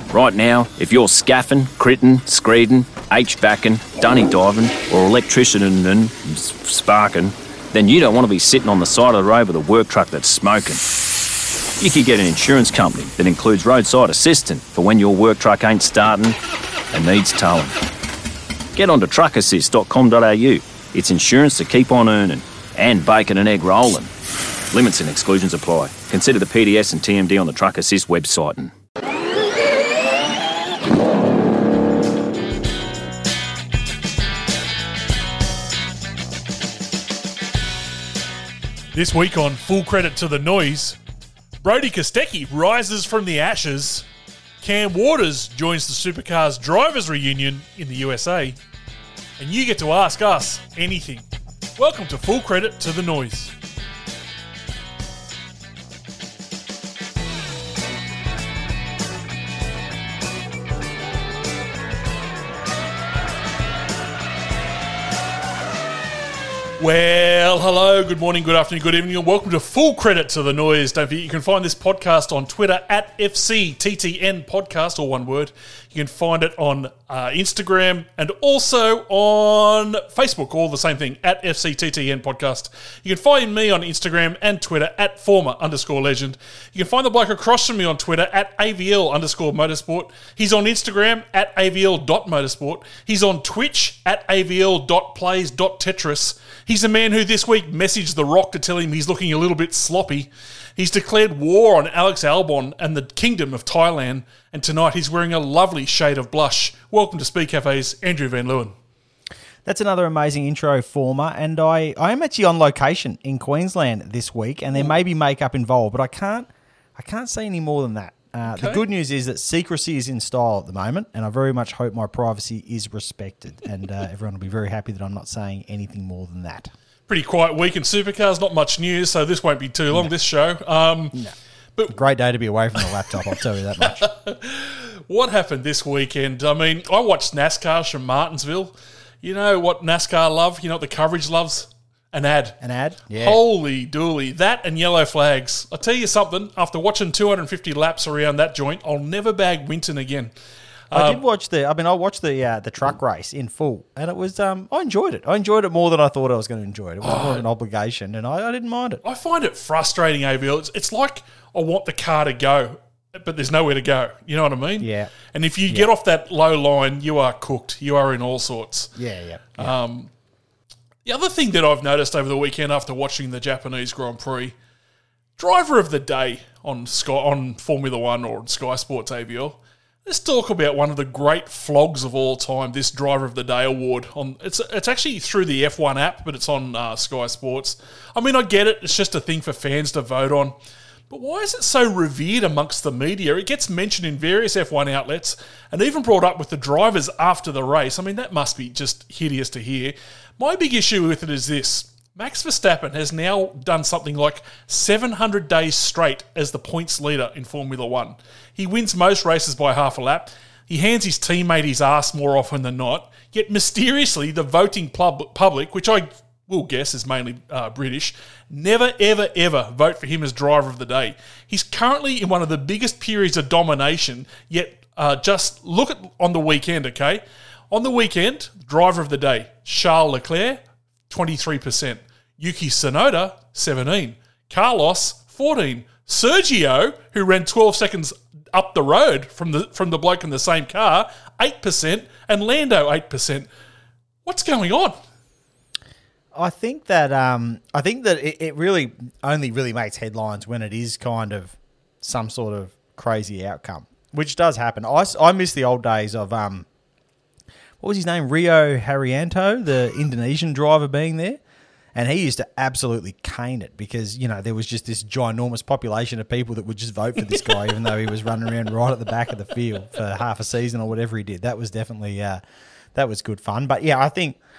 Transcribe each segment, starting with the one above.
Right now, if you're scaffing, critting, screeding, HVACing, dunny diving, or electrician and sparking, then you don't want to be sitting on the side of the road with a work truck that's smoking. You could get an insurance company that includes roadside assistance for when your work truck ain't starting and needs towing. Get on to truckassist.com.au. It's insurance to keep on earning and bacon and egg rolling. Limits and exclusions apply. Consider the PDS and TMD on the Truck Assist website. This week on Full Credit to the Noise, Brodie Kostecki rises from the ashes, Cam Waters joins the Supercars Drivers Reunion in the USA, and you get to ask us anything. Welcome to Full Credit to the Noise. Well, hello, good morning, good afternoon, good evening, and welcome to Full Credit to the Noise. Don't forget, you can find this podcast on Twitter at FCTTN Podcast, or one word. You can find it on Instagram and also on Facebook, all the same thing, at FCTTN Podcast. You can find me on Instagram and Twitter at former_legend. You can find the bloke across from me on Twitter at AVL_motorsport. He's on Instagram at AVL.motorsport. He's on Twitch at AVL.plays.tetris. He's the man who this week messaged The Rock to tell him he's looking a little bit sloppy. He's declared war on Alex Albon and the Kingdom of Thailand, and tonight he's wearing a lovely shade of blush. Welcome to Speed Cafe's Andrew Van Leeuwen. That's another amazing intro, Former, and I am actually on location in Queensland this week, and there may be makeup involved, but I can't say any more than that. Okay. The good news is that secrecy is in style at the moment, and I very much hope my privacy is respected, and everyone will be very happy that I'm not saying anything more than that. Pretty quiet week in Supercars, not much news, so this won't be too long, this show. But great day to be away from the laptop, I'll tell you that much. What happened this weekend? I mean, I watched NASCAR from Martinsville. You know what NASCAR love? You know what the coverage loves? An ad. An ad? Yeah. Holy dooly. That and yellow flags. I'll tell you something, after watching 250 laps around that joint, I'll never bag Winton again. I watched the truck race in full, and it was I enjoyed it. I enjoyed it more than I thought I was going to enjoy it. It was more of an obligation, and I didn't mind it. I find it frustrating, AVL. It's like I want the car to go, but there's nowhere to go. You know what I mean? Yeah. And if you get off that low line, you are cooked. You are in all sorts. Yeah. The other thing that I've noticed over the weekend after watching the Japanese Grand Prix, driver of the day on Formula One or on Sky Sports AVL, let's talk about one of the great flogs of all time, this Driver of the Day award. It's actually through the F1 app, but it's on Sky Sports. I mean, I get it. It's just a thing for fans to vote on. But why is it so revered amongst the media? It gets mentioned in various F1 outlets and even brought up with the drivers after the race. I mean, that must be just hideous to hear. My big issue with it is this. Max Verstappen has now done something like 700 days straight as the points leader in Formula One. He wins most races by half a lap. He hands his teammate his ass more often than not. Yet mysteriously, the voting public, which I will guess is mainly British, never, ever, ever vote for him as driver of the day. He's currently in one of the biggest periods of domination, yet just look at on the weekend, okay? On the weekend, driver of the day, Charles Leclerc, 23%. Yuki Tsunoda, 17%. Carlos, 14%. Sergio, who ran 12 seconds up the road from the bloke in the same car, 8%. And Lando, 8%. What's going on? I think that it really only really makes headlines when it is kind of some sort of crazy outcome, which does happen. I miss the old days of what was his name? Rio Haryanto, the Indonesian driver, being there. And he used to absolutely cane it because, you know, there was just this ginormous population of people that would just vote for this guy, even though he was running around right at the back of the field for half a season or whatever he did. That was definitely, that was good fun. But yeah,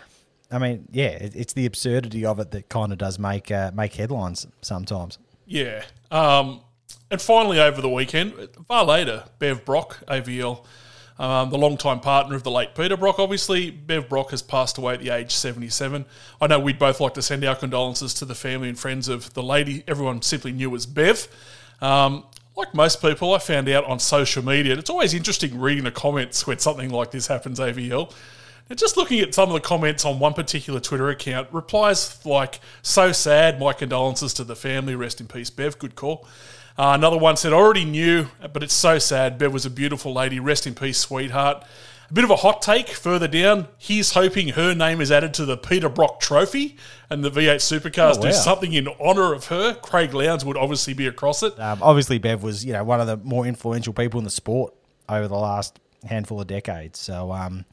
it's the absurdity of it that kind of does make headlines sometimes. Yeah. And finally, over the weekend, far later, Bev Brock, AVL, the longtime partner of the late Peter Brock, obviously. Bev Brock has passed away at the age 77. I know we'd both like to send our condolences to the family and friends of the lady everyone simply knew as Bev. like most people, I found out on social media. It's always interesting reading the comments when something like this happens, AVL. And just looking at some of the comments on one particular Twitter account, replies like, "So sad, my condolences to the family, rest in peace, Bev," good call. Another one said, "Already knew, but it's so sad. Bev was a beautiful lady, rest in peace, sweetheart." A bit of a hot take further down, he's hoping her name is added to the Peter Brock Trophy and the V8 Supercars do something in honour of her. Craig Lowndes would obviously be across it. Obviously, Bev was one of the more influential people in the sport over the last handful of decades. So,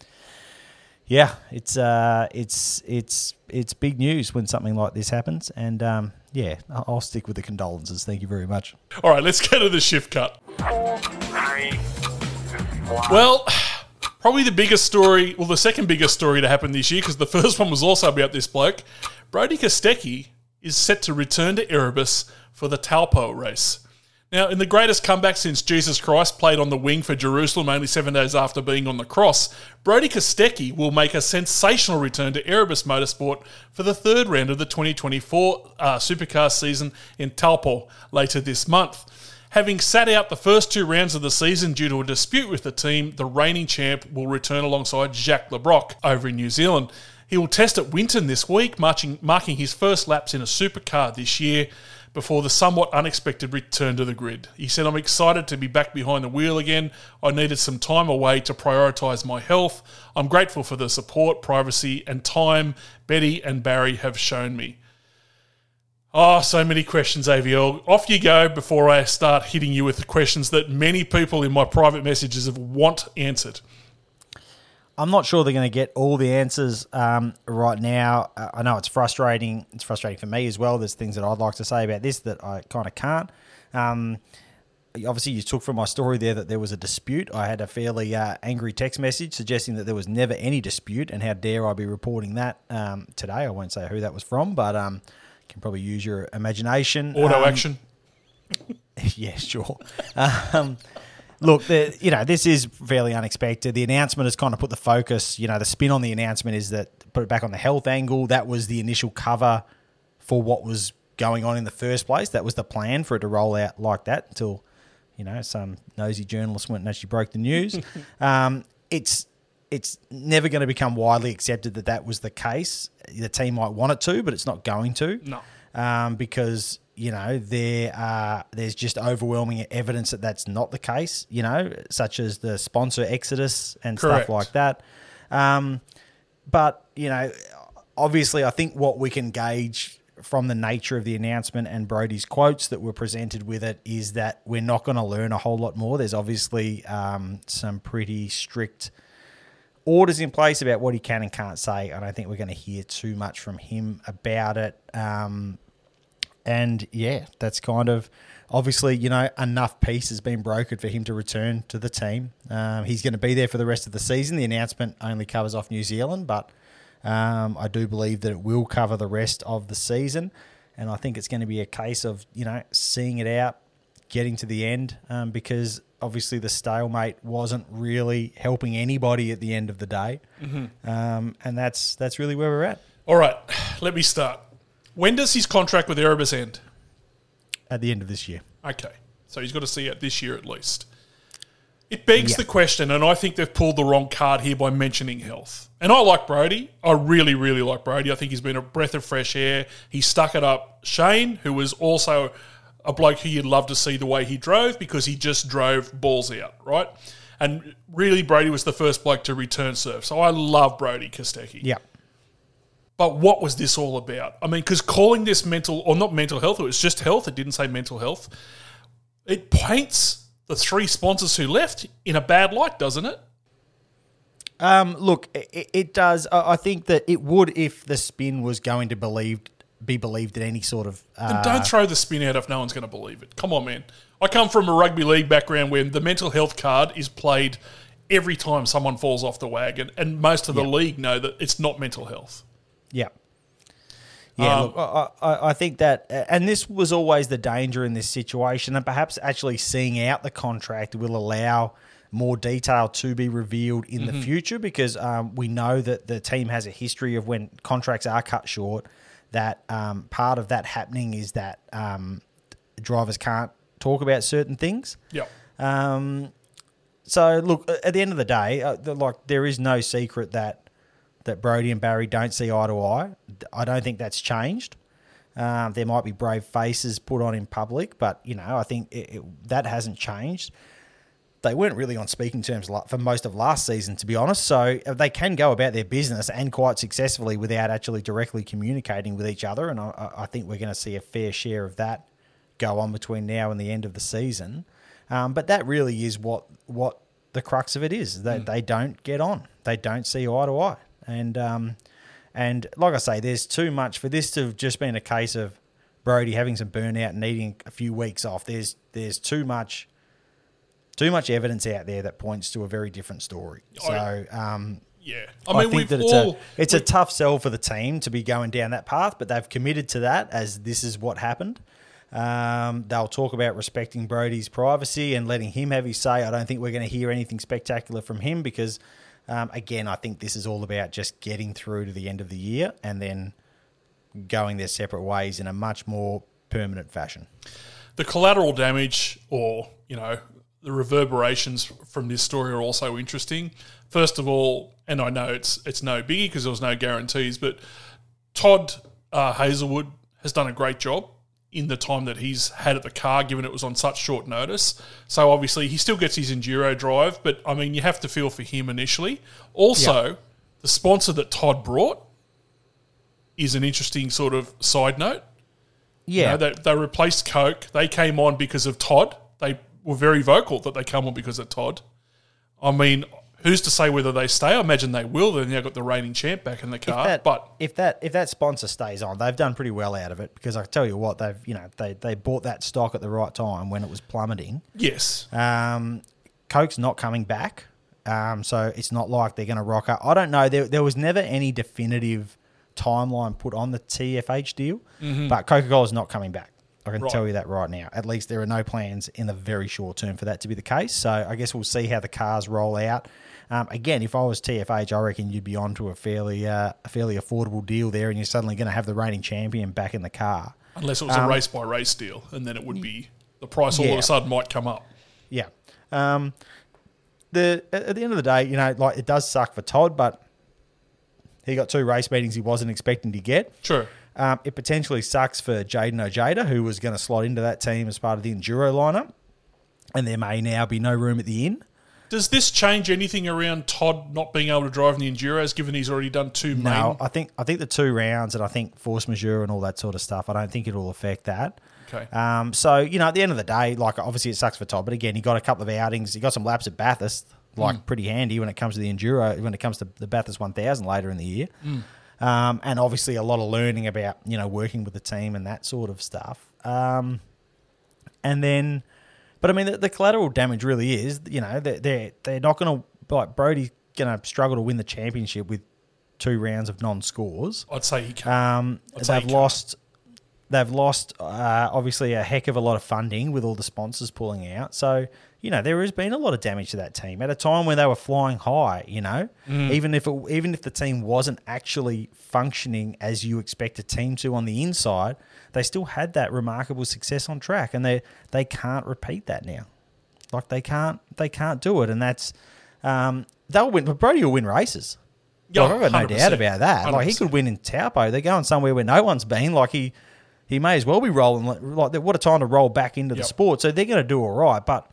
it's big news when something like this happens. And, I'll stick with the condolences. Thank you very much. All right, let's go to the shift cut. 4, 3, 2, 1. Well, probably the biggest story, the second biggest story to happen this year, because the first one was also about this bloke. Brodie Kostecki is set to return to Erebus for the Taupo race. Now, in the greatest comeback since Jesus Christ played on the wing for Jerusalem only 7 days after being on the cross, Brodie Kostecki will make a sensational return to Erebus Motorsport for the third round of the 2024 Supercar season in Taupo later this month. Having sat out the first 2 rounds of the season due to a dispute with the team, the reigning champ will return alongside Jacques Lebrock over in New Zealand. He will test at Winton this week, marking his first laps in a supercar this year before the somewhat unexpected return to the grid. He said, "I'm excited to be back behind the wheel again. I needed some time away to prioritise my health. I'm grateful for the support, privacy and time Betty and Barry have shown me." Oh, so many questions, AVL. Off you go before I start hitting you with the questions that many people in my private messages have want answered. I'm not sure they're going to get all the answers right now. I know it's frustrating. It's frustrating for me as well. There's things that I'd like to say about this that I kind of can't. Obviously, you took from my story there that there was a dispute. I had a fairly angry text message suggesting that there was never any dispute, and how dare I be reporting that today. I won't say who that was from, but can probably use your imagination. Auto action. Yeah, sure. Look, this is fairly unexpected. The announcement has kind of put the focus, the spin on the announcement is that put it back on the health angle. That was the initial cover for what was going on in the first place. That was the plan for it to roll out like that until, some nosy journalist went and actually broke the news. It's never going to become widely accepted that was the case. The team might want it to, but it's not going to. No. Because there's just overwhelming evidence that that's not the case, such as the sponsor exodus and Correct. stuff like that. But, obviously I think what we can gauge from the nature of the announcement and Brodie's quotes that were presented with it is that we're not going to learn a whole lot more. There's obviously some pretty strict orders in place about what he can and can't say. I don't think we're going to hear too much from him about it. And yeah, that's kind of obviously, enough peace has been brokered for him to return to the team. He's going to be there for the rest of the season. The announcement only covers off New Zealand, but I do believe that it will cover the rest of the season. And I think it's going to be a case of, seeing it out, getting to the end, because obviously the stalemate wasn't really helping anybody at the end of the day. Mm-hmm. And that's really where we're at. All right, let me start. When does his contract with Erebus end? At the end of this year. Okay, so he's got to see it this year at least. It begs the question, and I think they've pulled the wrong card here by mentioning health. And I like Brodie. I really, really like Brodie. I think he's been a breath of fresh air. He stuck it up. Shane, who was also a bloke who you'd love to see the way he drove because he just drove balls out, right? And really, Brodie was the first bloke to return serve. So I love Brodie Kostecki. Yeah. But what was this all about? I mean, because calling this mental, or not mental health, it was just health, it didn't say mental health, it paints the 3 sponsors who left in a bad light, doesn't it? Look, it does. I think that it would if the spin was going to be believed in any sort of... Then don't throw the spin out if no one's going to believe it. Come on, man. I come from a rugby league background where the mental health card is played every time someone falls off the wagon, and most of the league know that it's not mental health. Yeah. Yeah, look, I think that, and this was always the danger in this situation, and perhaps actually seeing out the contract will allow more detail to be revealed in the future, because we know that the team has a history of when contracts are cut short, that part of that happening is that drivers can't talk about certain things. Yep. So look, at the end of the day, there is no secret that Brodie and Barry don't see eye to eye. I don't think that's changed. There might be brave faces put on in public, but I think that hasn't changed. They weren't really on speaking terms for most of last season, to be honest. So they can go about their business and quite successfully without actually directly communicating with each other. And I think we're going to see a fair share of that go on between now and the end of the season. But that really is what the crux of it is. That they don't get on. They don't see eye to eye. And like I say, there's too much for this to have just been a case of Brodie having some burnout and needing a few weeks off. There's too much evidence out there that points to a very different story. So, yeah, I think that it's a tough sell for the team to be going down that path, but they've committed to that as this is what happened. They'll talk about respecting Brodie's privacy and letting him have his say. I don't think we're going to hear anything spectacular from him because, again, I think this is all about just getting through to the end of the year and then going their separate ways in a much more permanent fashion. The collateral damage or, the reverberations from this story are also interesting. First of all, and I know it's no biggie because there was no guarantees, but Todd Hazelwood has done a great job in the time that he's had at the car, given it was on such short notice. So obviously he still gets his enduro drive, but I mean, you have to feel for him initially. Also, the sponsor that Todd brought is an interesting sort of side note. Yeah. They replaced Coke. They came on because of Todd. They were very vocal that they come on because of Todd. I mean, who's to say whether they stay? I imagine they will. They've now got the reigning champ back in the car. If that sponsor stays on, they've done pretty well out of it because I tell you what, they bought that stock at the right time when it was plummeting. Yes. Coke's not coming back, so it's not like they're going to rock up. I don't know. There was never any definitive timeline put on the TFH deal, but Coca-Cola's not coming back. I can tell you that right now. At least there are no plans in the very short term for that to be the case. So I guess we'll see how the cars roll out. Again, if I was TFH, I reckon you'd be on to a fairly affordable deal there, and you're suddenly going to have the reigning champion back in the car. Unless it was a race-by-race deal, and then it would be the price all of a sudden might come up. Yeah. At the end of the day, it does suck for Todd, but he got 2 race meetings he wasn't expecting to get. Sure. It potentially sucks for Jaden Ojeda, who was going to slot into that team as part of the Enduro lineup, and there may now be no room at the inn. Does this change anything around Todd not being able to drive in the Enduros, given he's already done 2 main? No, I think the 2 rounds and I think force majeure and all that sort of stuff, I don't think it will affect that. Okay. So, at the end of the day, obviously it sucks for Todd, but again, he got a couple of outings. He got some laps at Bathurst, pretty handy when it comes to the Enduro, when it comes to the Bathurst 1000 later in the year. And obviously a lot of learning about, working with the team and that sort of stuff. And then, but I mean, the collateral damage really is, they're not going to, Brodie's going to struggle to win the championship with 2 rounds of non-scores. I'd say he can't. They've lost obviously a heck of a lot of funding with all the sponsors pulling out. So, there has been a lot of damage to that team at a time when they were flying high, even if the team wasn't actually functioning as you expect a team to on the inside, they still had that remarkable success on track, and they can't repeat that now. They can't do it, and that's they'll win. But Brodie will win races. Yeah, I've got no doubt about that. 100%. He could win in Taupo. They're going somewhere where no one's been. He may as well be rolling. What a time to roll back into the sport. So they're going to do all right, but.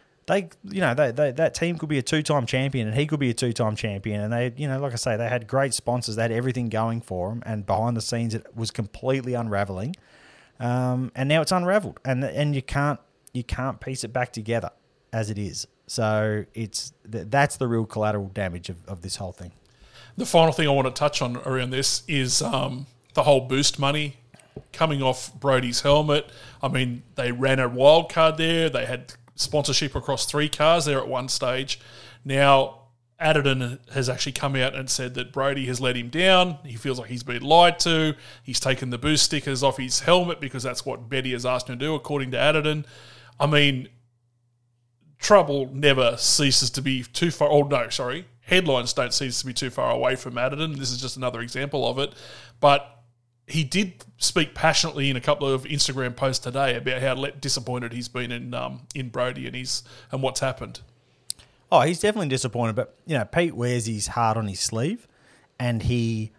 That team could be a 2-time champion, and he could be a 2-time champion. And they, like I say, they had great sponsors. They had everything going for them, and behind the scenes, it was completely unraveling. And now it's unraveled, and you can't piece it back together as it is. So that's the real collateral damage of this whole thing. The final thing I want to touch on around this is the whole boost money coming off Brodie's helmet. I mean, they ran a wild card there. They had sponsorship across 3 cars there at one stage. Now, Adderton has actually come out and said that Brodie has let him down. He feels like he's been lied to. He's taken the boost stickers off his helmet because that's what Betty has asked him to do, according to Adderton. I mean, trouble never ceases to be too far... headlines don't cease to be too far away from Adderton. This is just another example of it. But he did speak passionately in a couple of Instagram posts today about how disappointed he's been in Brodie and what's happened. Oh, he's definitely disappointed, but Pete wears his heart on his sleeve, and he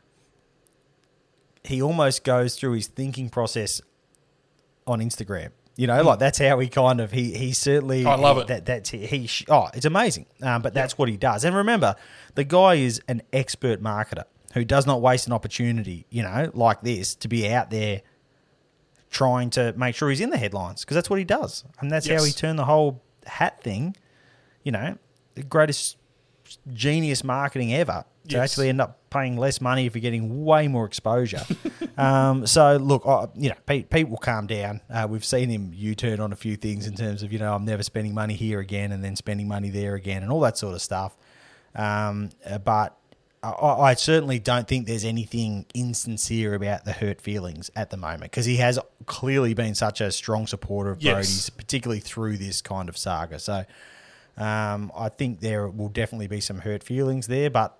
almost goes through his thinking process on Instagram. Like that's how he kind of he certainly. I love it. It's amazing. But that's what he does. And remember, the guy is an expert marketer who does not waste an opportunity, like this, to be out there trying to make sure he's in the headlines, because that's what he does, and that's how he turned the whole hat thing. The greatest genius marketing ever to actually end up paying less money if you're getting way more exposure. So look, Pete will calm down. We've seen him U-turn on a few things in terms of, I'm never spending money here again and then spending money there again and all that sort of stuff. But I certainly don't think there's anything insincere about the hurt feelings at the moment, because he has clearly been such a strong supporter of Brodie's, particularly through this kind of saga. So I think there will definitely be some hurt feelings there, but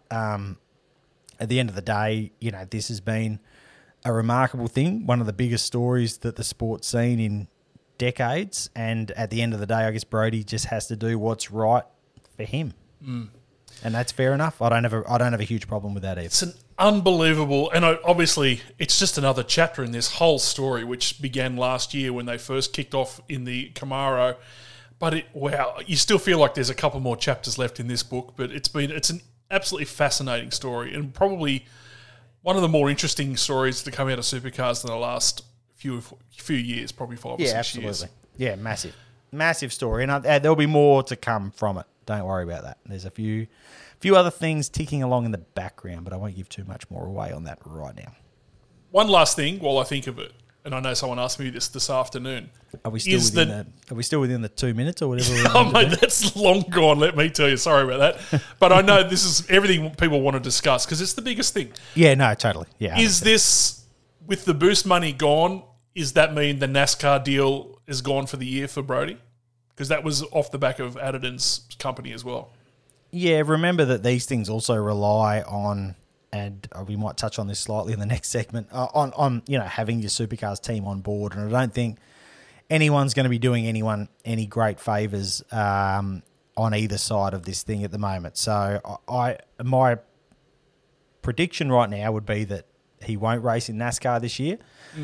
at the end of the day, this has been a remarkable thing, one of the biggest stories that the sport's seen in decades, and at the end of the day, I guess Brodie just has to do what's right for him, and that's fair enough. I don't have a huge problem with that either. It's an unbelievable, and obviously it's just another chapter in this whole story, which began last year when they first kicked off in the Camaro. But you still feel like there's a couple more chapters left in this book. But it's an absolutely fascinating story, and probably one of the more interesting stories to come out of supercars in the last few years, probably 5 or 6 years. Absolutely. Yeah, massive story, and there'll be more to come from it. Don't worry about that. There's a few other things ticking along in the background, but I won't give too much more away on that right now. One last thing while I think of it, and I know someone asked me this afternoon. Are we still within the 2 minutes or whatever? Oh, mate, that's long gone, let me tell you. Sorry about that. But I know this is everything people want to discuss because it's the biggest thing. Yeah, no, totally. Yeah. Is this, with the boost money gone, does that mean the NASCAR deal is gone for the year for Brodie? Because that was off the back of Adidon's company as well. Yeah, remember that these things also rely on, and we might touch on this slightly in the next segment, on having your supercars team on board. And I don't think anyone's going to be doing anyone any great favours on either side of this thing at the moment. So my prediction right now would be that he won't race in NASCAR this year.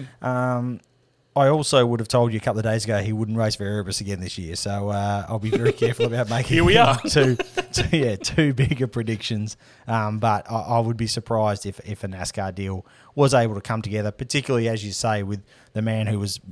I also would have told you a couple of days ago he wouldn't race for Erebus again this year. So I'll be very careful about making Here we are. two bigger predictions. But I would be surprised if a NASCAR deal was able to come together, particularly, as you say, with the man who was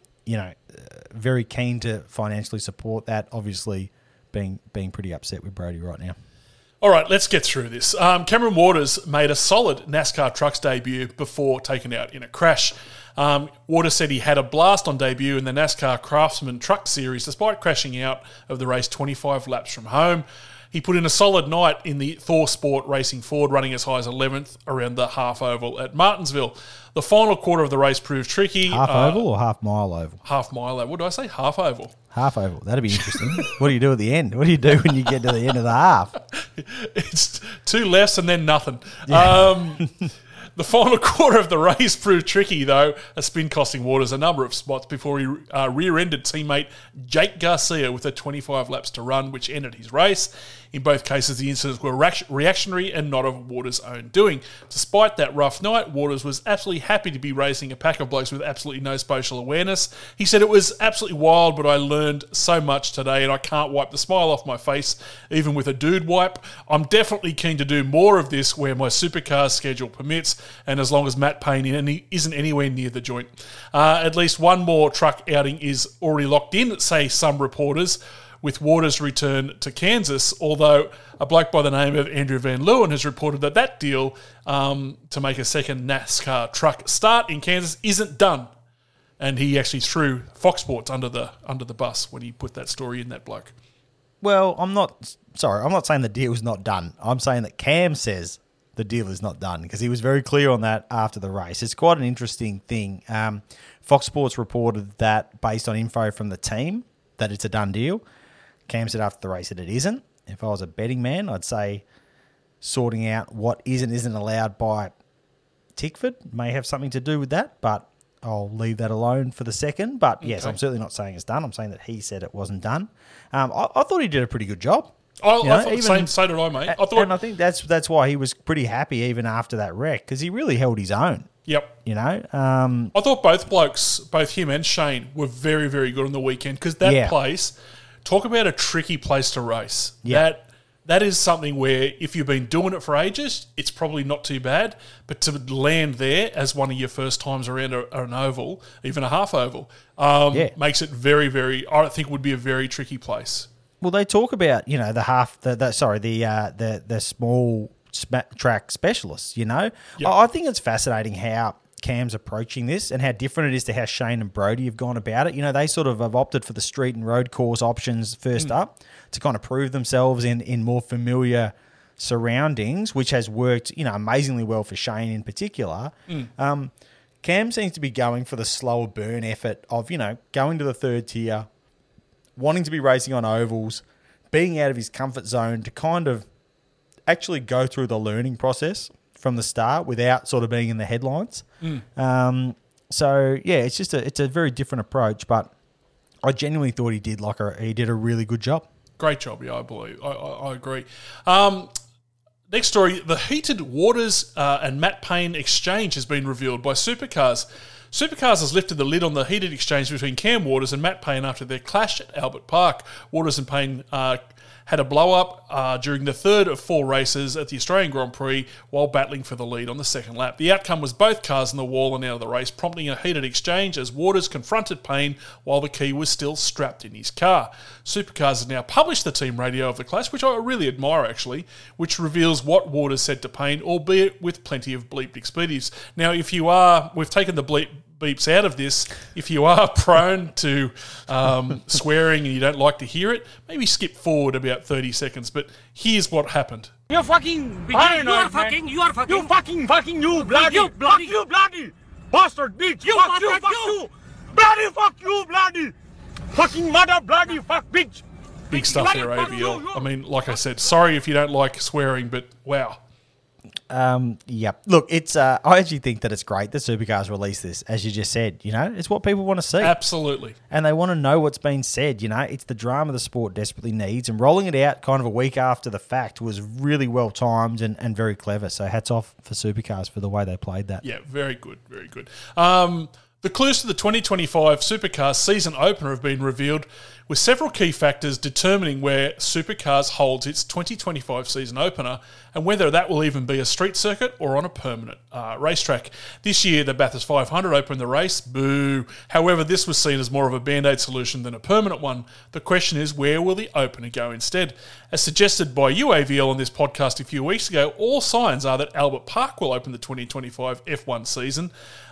very keen to financially support that, obviously being pretty upset with Brodie right now. All right, let's get through this. Cameron Waters made a solid NASCAR Trucks debut before taken out in a crash. Waters said he had a blast on debut in the NASCAR Craftsman Truck Series despite crashing out of the race 25 laps from home. He put in a solid night in the Thor Sport Racing Ford, running as high as 11th around the half oval at Martinsville. The final quarter of the race proved tricky. Half oval or half mile oval? Half mile oval. What did I say? Half oval. Half oval. That'd be interesting. What do you do at the end? What do you do when you get to the end of the half? It's two lefts and then nothing. Yeah. The final quarter of the race proved tricky, though, a spin costing Waters a number of spots before he rear-ended teammate Jake Garcia with 25 laps to run, which ended his race. In both cases, the incidents were reactionary and not of Waters' own doing. Despite that rough night, Waters was absolutely happy to be racing a pack of blokes with absolutely no spatial awareness. He said, "It was absolutely wild, but I learned so much today, and I can't wipe the smile off my face, even with a dude wipe. I'm definitely keen to do more of this where my supercar schedule permits, and as long as Matt Payne isn't anywhere near the joint. At least one more truck outing is already locked in, say some reporters, with Waters' return to Kansas, although a bloke by the name of Andrew Van Leeuwen has reported that deal to make a second NASCAR truck start in Kansas isn't done. And he actually threw Fox Sports under the bus when he put that story in, that bloke. Well, I'm not saying the deal is not done. I'm saying that Cam says the deal is not done, because he was very clear on that after the race. It's quite an interesting thing. Fox Sports reported that based on info from the team that it's a done deal. Cam said after the race that it isn't. If I was a betting man, I'd say sorting out what is and isn't allowed by Tickford may have something to do with that, but I'll leave that alone for the second. But yes, Okay. I'm certainly not saying it's done. I'm saying that he said it wasn't done. I thought he did a pretty good job. I You know, thought even- so did I, mate. I thought, And I think that's why he was pretty happy even after that wreck, because he really held his own. yep. You know, I thought both blokes, both him and Shane, were very, very good on the weekend because that Yeah. place, talk about a tricky place to race. Yeah. That is something where if you've been doing it for ages, it's probably not too bad. But to land there as one of your first times around an oval, even a half oval, makes it very, very, I think would be a very tricky place. well, they talk about the small track specialists. You know, Yep. I think it's fascinating how Cam's approaching this and how different it is to how Shane and Brody have gone about it. You know, they sort of have opted for the street and road course options first up to kind of prove themselves in more familiar surroundings, which has worked, you know, amazingly well for Shane in particular. Cam seems to be going for the slower burn effort of, you know, going to the third tier, wanting to be racing on ovals, being out of his comfort zone to kind of actually go through the learning process from the start without sort of being in the headlines. So yeah, it's a very different approach, but I genuinely thought he did a really good job. Great job, yeah, I believe. I agree. Next story, the Heated Waters and Matt Payne exchange has been revealed by Supercars. Supercars has lifted the lid on the heated exchange between Cam Waters and Matt Payne after their clash at Albert Park. Waters and Payne had a blow-up during the third of 4 races at the Australian Grand Prix while battling for the lead on the second lap. The outcome was both cars on the wall and out of the race, prompting a heated exchange as Waters confronted Payne while the key was still strapped in his car. Supercars has now published the team radio of the clash, which I really admire actually, which reveals what Waters said to Payne, albeit with plenty of bleeped expletives. Now, we've taken the beeps out of this. If you are prone to swearing and you don't like to hear it, maybe skip forward about 30 seconds. But here's what happened. You fucking paranoid, you are fucking, you bloody bastard bitch, fuck you, bloody fucking mother, bloody fuck bitch. Big stuff there, AVL. I mean, like I said, sorry if you don't like swearing, but wow. Yep. Look, it's I actually think that it's great that Supercars released this, as you just said. You know, it's what people want to see. Absolutely. And they want to know what's been said. You know, it's the drama the sport desperately needs. And rolling it out kind of a week after the fact was really well timed and very clever. So hats off for Supercars for the way they played that. Yeah, very good, very good. The clues to the 2025 Supercars season opener have been revealed, with several key factors determining where Supercars holds its 2025 season opener and whether that will even be a street circuit or on a permanent racetrack. This year, the Bathurst 500 opened the race. Boo. However, this was seen as more of a Band-Aid solution than a permanent one. The question is, where will the opener go instead? As suggested by UAVL on this podcast a few weeks ago, all signs are that Albert Park will open the 2025 F1 season.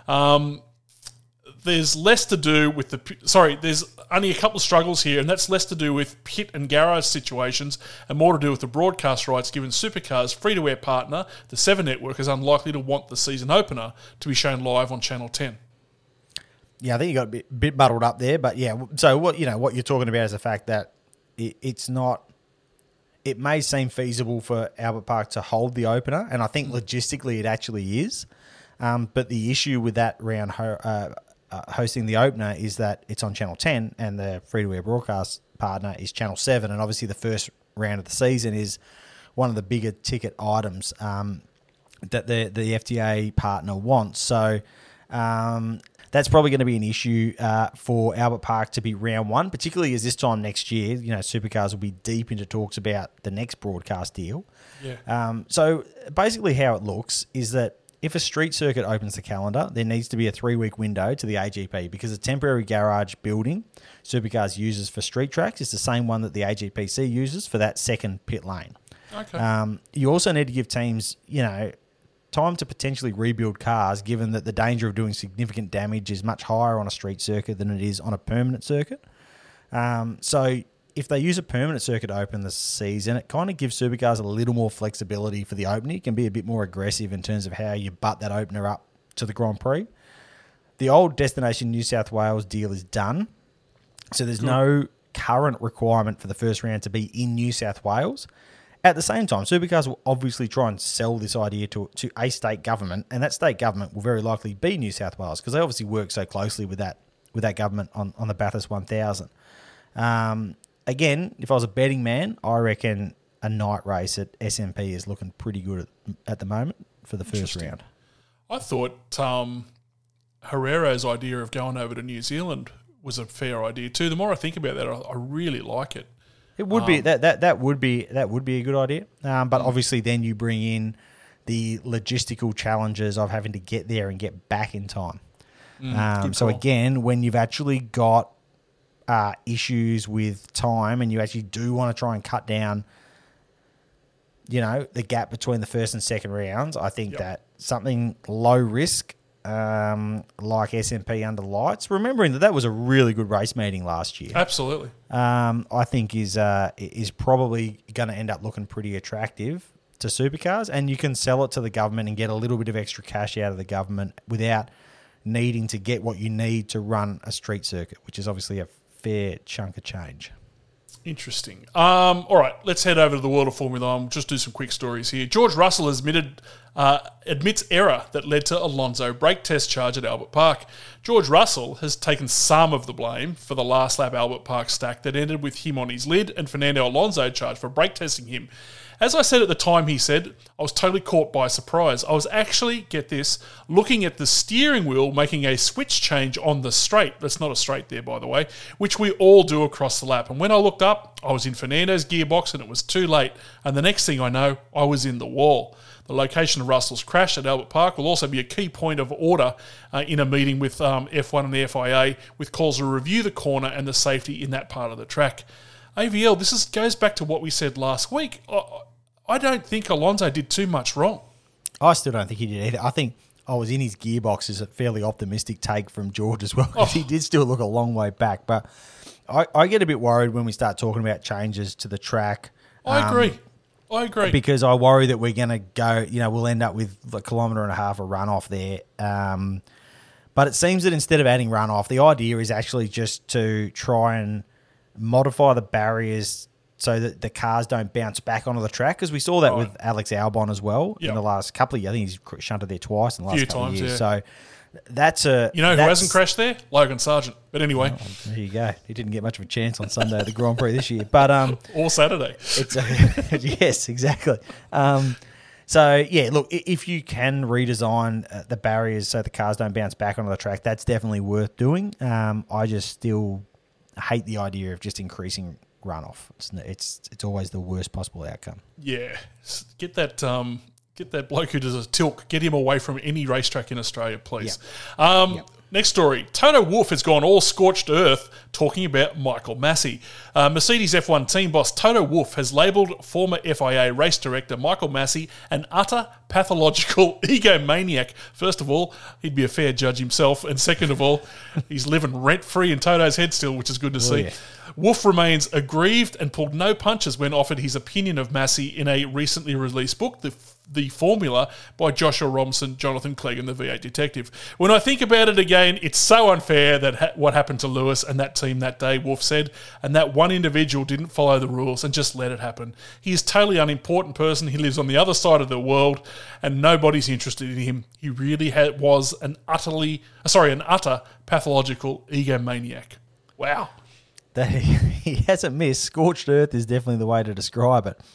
There's less to do with there's only a couple of struggles here, and that's less to do with pit and garage situations and more to do with the broadcast rights, given Supercars' free-to-air partner, the 7 Network, is unlikely to want the season opener to be shown live on Channel 10. Yeah, I think you got a bit muddled up there, but yeah. So what you're talking about is the fact that it's not. It may seem feasible for Albert Park to hold the opener, and I think logistically it actually is. But the issue with that round hosting the opener is that it's on Channel 10 and the free-to-air broadcast partner is Channel 7, and obviously the first round of the season is one of the bigger ticket items that the FTA partner wants. So that's probably going to be an issue for Albert Park to be round one, particularly as this time next year, you know, Supercars will be deep into talks about the next broadcast deal. Yeah. So basically how it looks is that if a street circuit opens the calendar, there needs to be a 3-week window to the AGP, because the temporary garage building Supercars uses for street tracks is the same one that the AGPC uses for that second pit lane. Okay. You also need to give teams, you know, time to potentially rebuild cars, given that the danger of doing significant damage is much higher on a street circuit than it is on a permanent circuit. So if they use a permanent circuit to open the season, it kind of gives Supercars a little more flexibility for the opening. It can be a bit more aggressive in terms of how you butt that opener up to the Grand Prix. The old Destination New South Wales deal is done, so there's no current requirement for the first round to be in New South Wales. At the same time, Supercars will obviously try and sell this idea to a state government, and that state government will very likely be New South Wales because they obviously work so closely with that government on the Bathurst 1000. Again, if I was a betting man, I reckon a night race at SMP is looking pretty good at the moment for the first round. I thought Herrero's idea of going over to New Zealand was a fair idea too. The more I think about that, I really like it. It would be that would be a good idea. But obviously, then you bring in the logistical challenges of having to get there and get back in time. So again, when you've actually got issues with time and you actually do want to try and cut down, the gap between the first and second rounds, I think that something low risk like SMP under lights, remembering that was a really good race meeting last year. Absolutely. I think is probably going to end up looking pretty attractive to Supercars, and you can sell it to the government and get a little bit of extra cash out of the government without needing to get what you need to run a street circuit, which is obviously a fair chunk of change. Interesting. All right, let's head over to the world of Formula 1. We'll just do some quick stories here. George Russell has admits error that led to Alonso brake test charge at Albert Park. George Russell has taken some of the blame for the last lap Albert Park stack that ended with him on his lid and Fernando Alonso charged for brake testing him. As I said at the time, he said, I was totally caught by surprise. I was actually, get this, looking at the steering wheel, making a switch change on the straight. That's not a straight there, by the way, which we all do across the lap. And when I looked up, I was in Fernando's gearbox and it was too late. And the next thing I know, I was in the wall. The location of Russell's crash at Albert Park will also be a key point of order in a meeting with F1 and the FIA, with calls to review the corner and the safety in that part of the track. AVL, this goes back to what we said last week. I don't think Alonso did too much wrong. I still don't think he did either. I think I was in his gearbox is a fairly optimistic take from George as well, because he did still look a long way back. But I get a bit worried when we start talking about changes to the track. I agree. Because I worry that we're going to go, we'll end up with a kilometre and a half of runoff there. But it seems that instead of adding runoff, the idea is actually just to try and modify the barriers so that the cars don't bounce back onto the track, because we saw that with Alex Albon as well in the last couple of years. I think he's shunted there twice in the last couple of years. Yeah. So that's who hasn't crashed there? Logan Sargent. But anyway. Oh, there you go. He didn't get much of a chance on Sunday at the Grand Prix this year. But or Saturday. Yes, exactly. So, look, if you can redesign the barriers so the cars don't bounce back onto the track, that's definitely worth doing. I just still hate the idea of just increasing runoff. It's always the worst possible outcome. Yeah, get that bloke who does a tilk. Get him away from any racetrack in Australia, please. Yep. Next story. Toto Wolff has gone all scorched earth talking about Michael Massey. Mercedes F1 team boss Toto Wolff has labelled former FIA race director Michael Massey an utter pathological egomaniac. First of all, he'd be a fair judge himself. And second of all, he's living rent-free in Toto's head still, which is good to see. Yeah. Wolff remains aggrieved and pulled no punches when offered his opinion of Massey in a recently released book, The Formula, by Joshua Robinson, Jonathan Clegg, and the V8 Detective. When I think about it again, it's so unfair that what happened to Lewis and that team that day, Wolff said, and that one individual didn't follow the rules and just let it happen. He is a totally unimportant person. He lives on the other side of the world and nobody's interested in him. He really was an utter pathological egomaniac. Wow. That he hasn't missed. Scorched earth is definitely the way to describe it.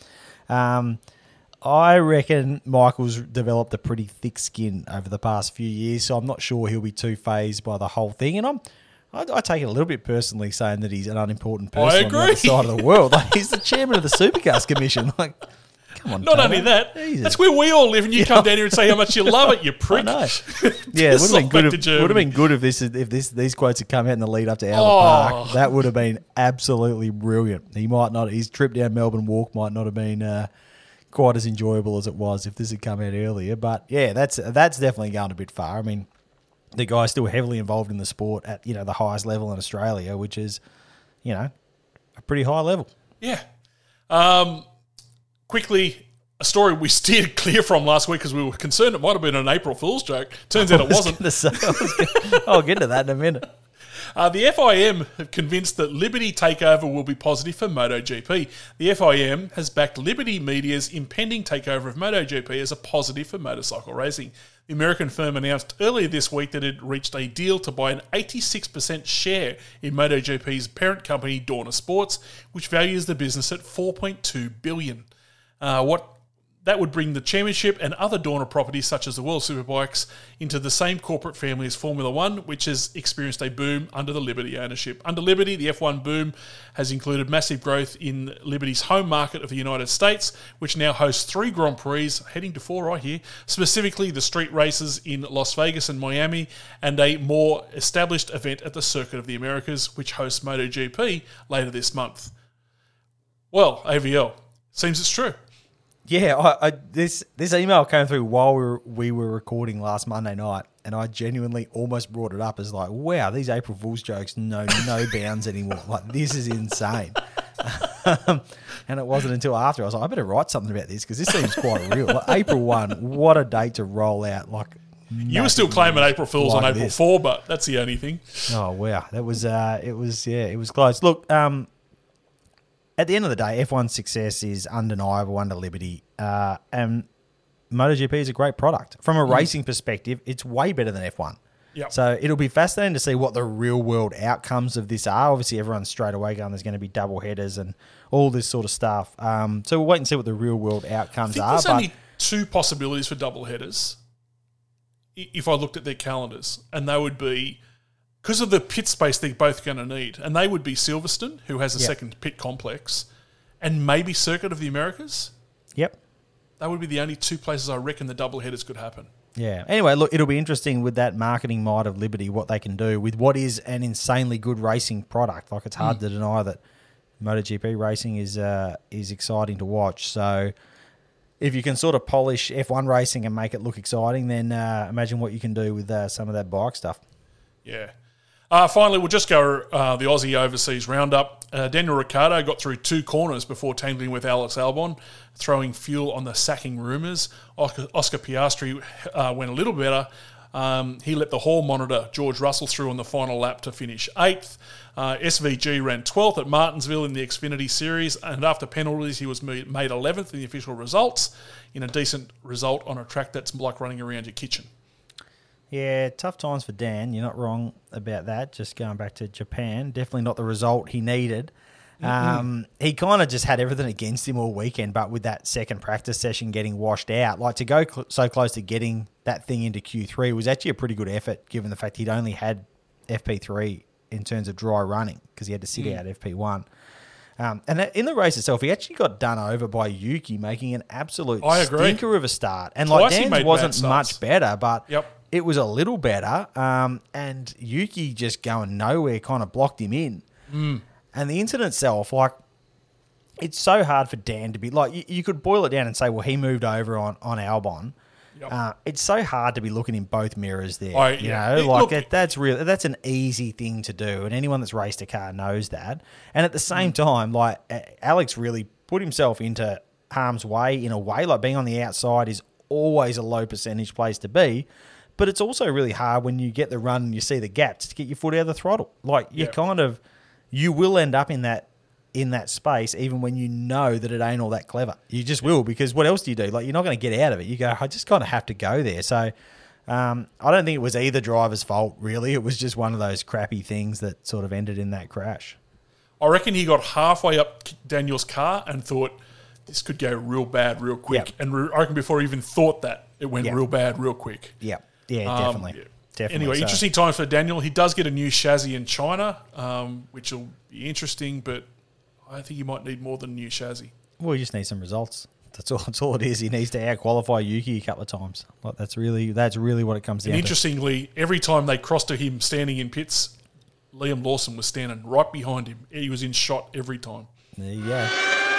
I reckon Michael's developed a pretty thick skin over the past few years, so I'm not sure he'll be too fazed by the whole thing. And I take it a little bit personally, saying that he's an unimportant person on the other side of the world. Like, he's the chairman of the Supercars Commission. Like, come on, not only that, that's where we all live, and you come down here and say how much you love it, you prick. I know. Yeah, it would have been good if these quotes had come out in the lead up to Albert Park. That would have been absolutely brilliant. His trip down Melbourne Walk might not have been quite as enjoyable as it was if this had come out earlier. But yeah, that's definitely going a bit far. I mean, the guy's still heavily involved in the sport at the highest level in Australia, which is a pretty high level. Yeah. Quickly, a story we steered clear from last week because we were concerned it might have been an April Fool's joke. Turns out it wasn't. I'll get to that in a minute. The FIM have convinced that Liberty takeover will be positive for MotoGP. The FIM has backed Liberty Media's impending takeover of MotoGP as a positive for motorcycle racing. The American firm announced earlier this week that it reached a deal to buy an 86% share in MotoGP's parent company, Dorna Sports, which values the business at $4.2 billion. That would bring the championship and other Dorna properties, such as the World Superbikes, into the same corporate family as Formula One, which has experienced a boom under the Liberty ownership. Under Liberty, the F1 boom has included massive growth in Liberty's home market of the United States, which now hosts 3 Grand Prix, heading to 4 right here, specifically the street races in Las Vegas and Miami, and a more established event at the Circuit of the Americas, which hosts MotoGP later this month. Well, AVL, seems it's true. Yeah, this email came through while we were recording last Monday night, and I genuinely almost brought it up as like, wow, these April Fool's jokes know no bounds anymore. Like, this is insane. And it wasn't until after I was like, I better write something about this because this seems quite real. Like, April 1, what a date to roll out. Like, you were still claiming April Fool's like on April this. 4, but that's the only thing. Oh, wow. That was, it was close. Look, at the end of the day, F1's success is undeniable under Liberty, and MotoGP is a great product. From a racing perspective, it's way better than F1. Yep. So it'll be fascinating to see what the real-world outcomes of this are. Obviously, everyone's straight away going, there's going to be double headers and all this sort of stuff. So we'll wait and see what the real-world outcomes I think are. there's only 2 possibilities for double headers if I looked at their calendars, and they would be, because of the pit space they're both going to need, and they would be Silverstone, who has a second pit complex, and maybe Circuit of the Americas. Yep. That would be the only 2 places I reckon the double headers could happen. Yeah. Anyway, look, it'll be interesting with that marketing might of Liberty, what they can do with what is an insanely good racing product. Like, it's hard to deny that MotoGP racing is exciting to watch. So if you can sort of polish F1 racing and make it look exciting, then imagine what you can do with some of that bike stuff. Yeah. Finally, we'll just go the Aussie Overseas Roundup. Daniel Ricciardo got through 2 corners before tangling with Alex Albon, throwing fuel on the sacking rumours. Oscar Piastri went a little better. He let the hall monitor George Russell through on the final lap to finish 8th. SVG ran 12th at Martinsville in the Xfinity Series, and after penalties he was made 11th in the official results, in a decent result on a track that's like running around your kitchen. Yeah, tough times for Dan. You're not wrong about that. Just going back to Japan, definitely not the result he needed. He kind of just had everything against him all weekend, but with that second practice session getting washed out, like to go so close to getting that thing into Q3 was actually a pretty good effort, given the fact he'd only had FP3 in terms of dry running because he had to sit out FP1. And in the race itself, he actually got done over by Yuki, making an absolute stinker of a start. And Twice like he Dan's made wasn't bad starts. much better, but Yep. it was a little better. And Yuki just going nowhere kind of blocked him in. And the incident itself, like, it's so hard for Dan to be like, you could boil it down and say, well, he moved over on Albon. Yep. It's so hard to be looking in both mirrors there. That's real. That's an easy thing to do, and anyone that's raced a car knows that. And at the same time, like, Alex really put himself into harm's way in a way. Like, being on the outside is always a low percentage place to be, but it's also really hard when you get the run and you see the gaps to get your foot out of the throttle. Like, you will end up in that space, even when you know that it ain't all that clever. You just will, because what else do you do? Like, you're not going to get out of it. You go, I just kind of have to go there. So I don't think it was either driver's fault, really. It was just one of those crappy things that sort of ended in that crash. I reckon he got halfway up Daniel's car and thought, this could go real bad real quick. Yep. And I reckon before he even thought that, it went real bad real quick. Yeah, definitely. Definitely. Anyway, So- interesting times for Daniel. He does get a new chassis in China, which will be interesting, but I think he might need more than a new chassis. Well, you just need some results. That's all it is. He needs to out-qualify Yuki a couple of times. Like, that's really what it comes down And to. interestingly, every time they crossed to him standing in pits, Liam Lawson was standing right behind him. He was in shot every time. There you go.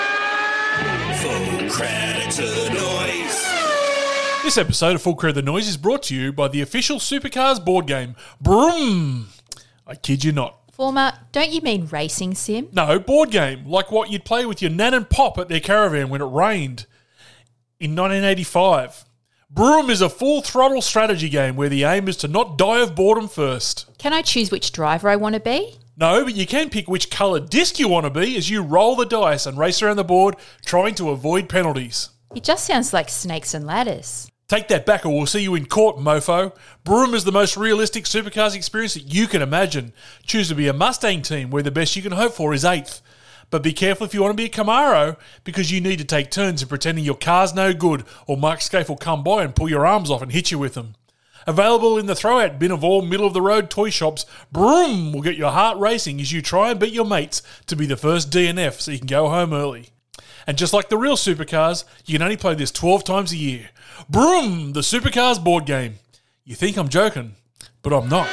Full credit to the noise. This episode of Full Credit the Noise is brought to you by the official Supercars board game, Broom. I kid you not. Former, don't you mean racing sim? No, board game, like what you'd play with your nan and pop at their caravan when it rained. In 1985, Broom is a full-throttle strategy game where the aim is to not die of boredom first. Can I choose which driver I want to be? No, but you can pick which coloured disc you want to be as you roll the dice and race around the board trying to avoid penalties. It just sounds like snakes and ladders. Take that back or we'll see you in court, mofo. Broom is the most realistic supercars experience that you can imagine. Choose to be a Mustang team where the best you can hope for is 8th. But be careful if you want to be a Camaro because you need to take turns in pretending your car's no good or Mark Scaife will come by and pull your arms off and hit you with them. Available in the throwout bin of all middle-of-the-road toy shops, Broom will get your heart racing as you try and beat your mates to be the first DNF so you can go home early. And just like the real supercars, you can only play this 12 times a year. Broom, the supercars board game. You think I'm joking, but I'm not.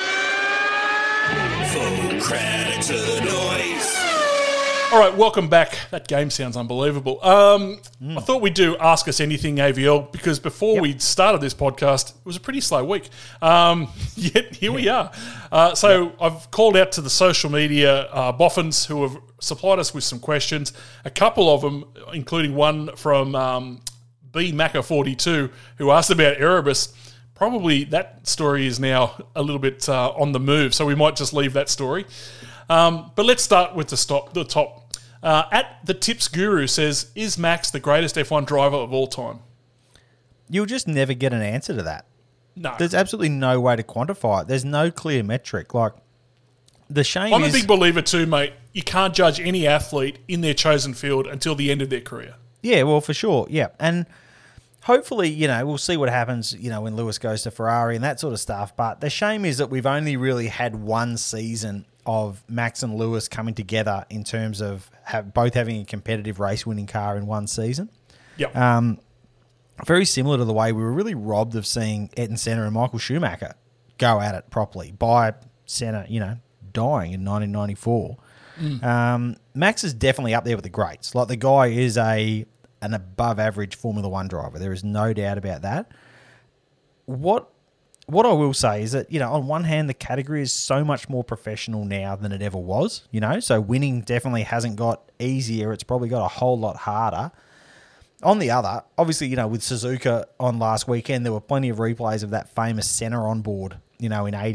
Full credit to the noise. All right, welcome back. That game sounds unbelievable. I thought we'd do Ask Us Anything, AVL, because before we started this podcast, it was a pretty slow week. Yet here we are. So I've called out to the social media boffins who have supplied us with some questions. A couple of them, including one from B Macca42, who asked about Erebus. Probably that story is now a little bit on the move, so we might just leave that story. But let's start with the top. At the Tips Guru says, is Max the greatest F1 driver of all time? You'll just never get an answer to that. No. There's absolutely no way to quantify it. There's no clear metric. Like, the shame I'm is... a big believer too, mate. You can't judge any athlete in their chosen field until the end of their career. Yeah, well, for sure, yeah. And hopefully, we'll see what happens, when Lewis goes to Ferrari and that sort of stuff. But the shame is that we've only really had one season of Max and Lewis coming together in terms of both having a competitive race-winning car in one season. Yep. Very similar to the way we were really robbed of seeing Ayrton Senna and Michael Schumacher go at it properly by Senna, dying in 1994. Max is definitely up there with the greats. Like, the guy is an above-average Formula One driver. There is no doubt about that. What I will say is that, on one hand, the category is so much more professional now than it ever was, so winning definitely hasn't got easier. It's probably got a whole lot harder. On the other, obviously, with Suzuka on last weekend, there were plenty of replays of that famous Senna on board, in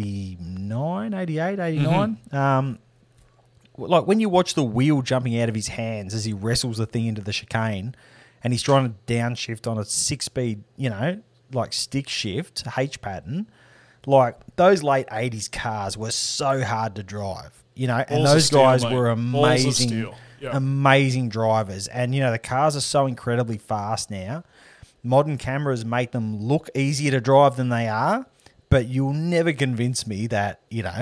89, 88, 89. Like, when you watch the wheel jumping out of his hands as he wrestles the thing into the chicane and he's trying to downshift on a 6-speed, like stick shift, H pattern, like, those late 80s cars were so hard to drive, and those guys were amazing, amazing drivers. And, the cars are so incredibly fast now. Modern cameras make them look easier to drive than they are, but you'll never convince me that,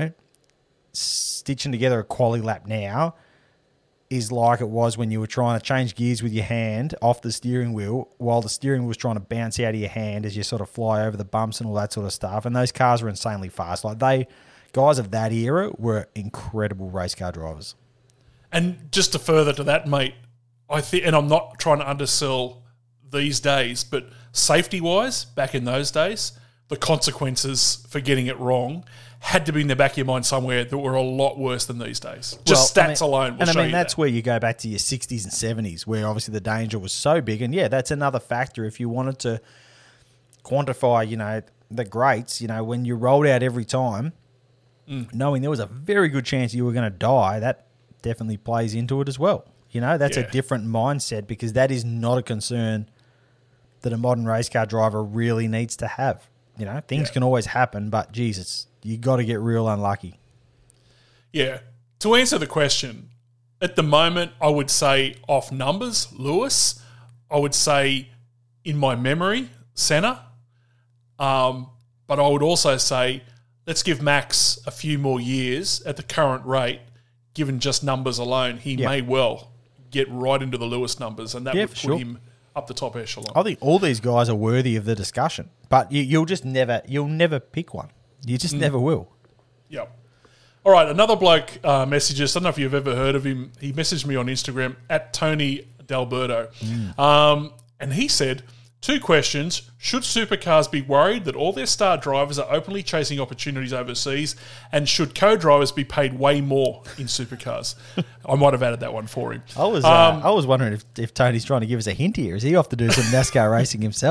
stitching together a quali lap now is like it was when you were trying to change gears with your hand off the steering wheel while the steering wheel was trying to bounce out of your hand as you sort of fly over the bumps and all that sort of stuff. And those cars were insanely fast. Like, guys of that era were incredible race car drivers. And just to further to that, mate, I think, and I'm not trying to undersell these days, but safety-wise, back in those days, the consequences for getting it wrong had to be in the back of your mind somewhere that were a lot worse than these days. Just stats alone will show you that's that. where you go back to your 60s and 70s, where obviously the danger was so big. And, yeah, that's another factor. If you wanted to quantify, the greats, when you rolled out every time, knowing there was a very good chance you were going to die, that definitely plays into it as well. That's a different mindset, because that is not a concern that a modern race car driver really needs to have. Things can always happen, but, Jesus, you got to get real unlucky. Yeah. To answer the question, at the moment, I would say off numbers, Lewis. I would say in my memory, Senna. But I would also say let's give Max a few more years at the current rate. Given just numbers alone, he may well get right into the Lewis numbers, and that would put him up the top echelon. I think all these guys are worthy of the discussion, but you'll never pick one. You just never will. Yep. All right, another bloke messaged us. I don't know if you've ever heard of him. He messaged me on Instagram at Tony D'Alberto. And he said, 2 questions. Should supercars be worried that all their star drivers are openly chasing opportunities overseas? And should co-drivers be paid way more in supercars? I might have added that one for him. I was wondering if Tony's trying to give us a hint here. Is he off to do some NASCAR racing himself?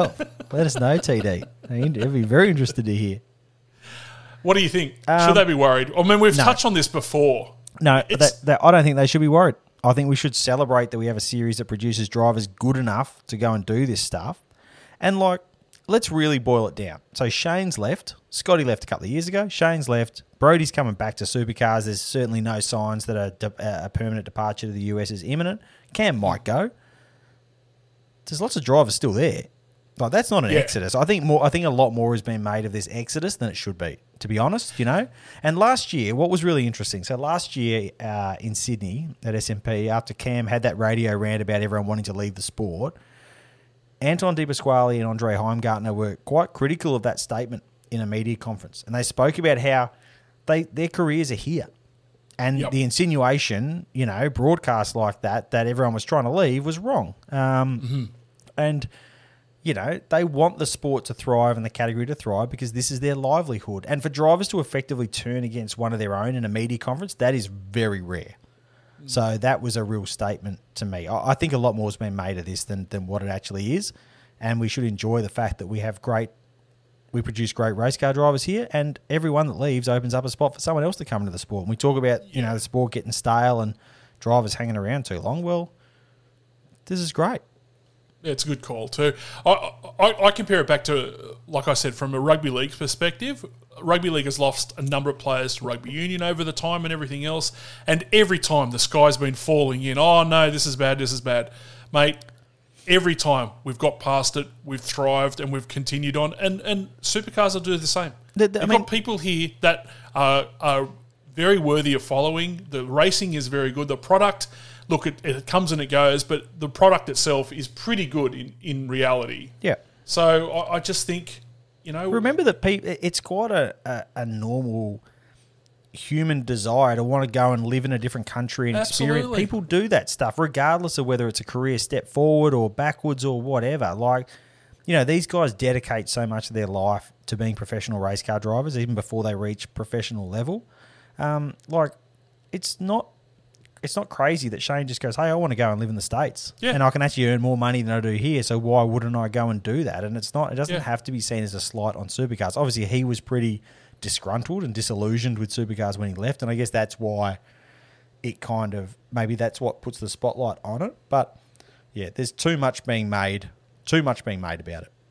Let us know, TD. I'd be very interested to hear. What do you think? Should they be worried? I mean, we've touched on this before. No, I don't think they should be worried. I think we should celebrate that we have a series that produces drivers good enough to go and do this stuff. And, let's really boil it down. So Shane's left. Scotty left a couple of years ago. Shane's left. Brody's coming back to supercars. There's certainly no signs that a permanent departure to the US is imminent. Cam might go. There's lots of drivers still there. That's not an exodus. I think a lot more has been made of this exodus than it should be, to be honest, And last year, what was really interesting, so last year in Sydney at SMP, after Cam had that radio rant about everyone wanting to leave the sport, Anton De Pasquale and Andre Heimgartner were quite critical of that statement in a media conference. And they spoke about how their careers are here. And the insinuation, broadcast like that everyone was trying to leave was wrong. And, they want the sport to thrive and the category to thrive because this is their livelihood. And for drivers to effectively turn against one of their own in a media conference, that is very rare. So that was a real statement to me. I think a lot more has been made of this than what it actually is. And we should enjoy the fact that we produce great race car drivers here, and everyone that leaves opens up a spot for someone else to come into the sport. And we talk about, the sport getting stale and drivers hanging around too long. Well, this is great. Yeah, it's a good call too. I compare it back to, like I said, from a rugby league perspective. Rugby league has lost a number of players to rugby union over the time and everything else. And every time the sky's been falling in, oh no, this is bad. Mate, every time we've got past it, we've thrived and we've continued on. And supercars will do the same. We've got people here that are very worthy of following. The racing is very good. The product, look, it comes and it goes, but the product itself is pretty good in reality. Yeah. So I just think, remember that it's quite a normal human desire to want to go and live in a different country and experience. People do that stuff, regardless of whether it's a career step forward or backwards or whatever. These guys dedicate so much of their life to being professional race car drivers, even before they reach professional level. It's not crazy that Shane just goes, hey, I want to go and live in the States. Yeah. And I can actually earn more money than I do here, so why wouldn't I go and do that? And it doesn't have to be seen as a slight on supercars. Obviously, he was pretty disgruntled and disillusioned with supercars when he left, and I guess that's why maybe that's what puts the spotlight on it. But, yeah, there's too much being made about it.